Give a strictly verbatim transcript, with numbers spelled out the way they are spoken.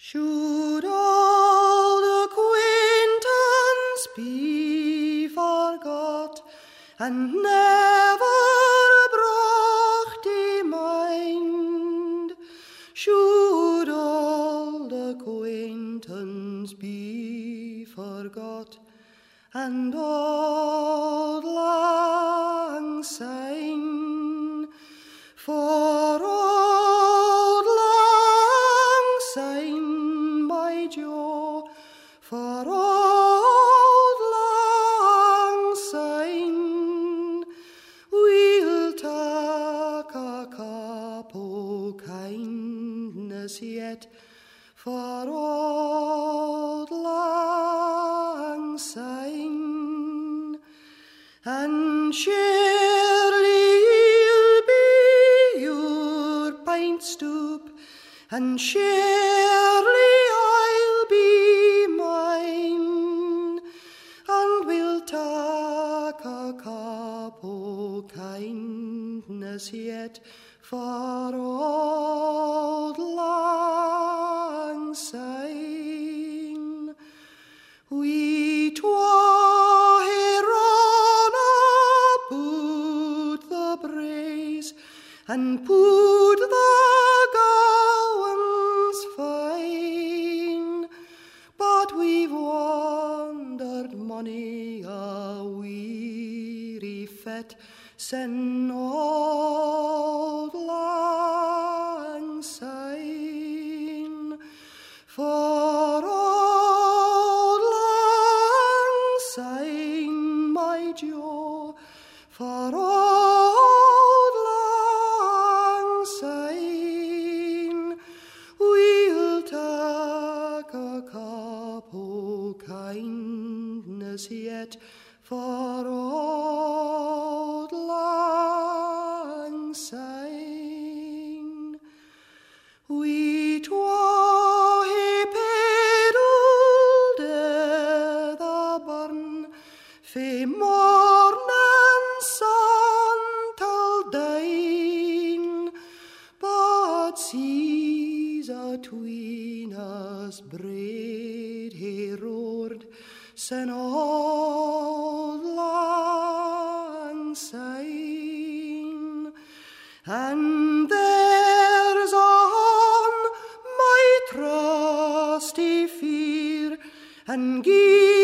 Should old acquaintance be forgot, and never brought in mind? Should old acquaintance be forgot, and old lang syne? For old lang syne, my Jo, for old lang syne, we'll tak a cup o' kindness yet, for old lang syne. And surely he'll be your pint stoop, and surely I'll be mine, and we'll tak a cup o' kindness yet, for old lang syne. We twa hae run aboot the braes, and put the gowans fine, but we've wandered mony a weary fet sin old lang syne. For old lang syne, my Jo, for old lang syne, we'll tak a cup o' kindness yet, for old lang syne. We twa hae pedalled i' the burn, fae morning sun till dine, but seas atween us braid hae roared sin old lang syne. And there's on my trusty fear, and gie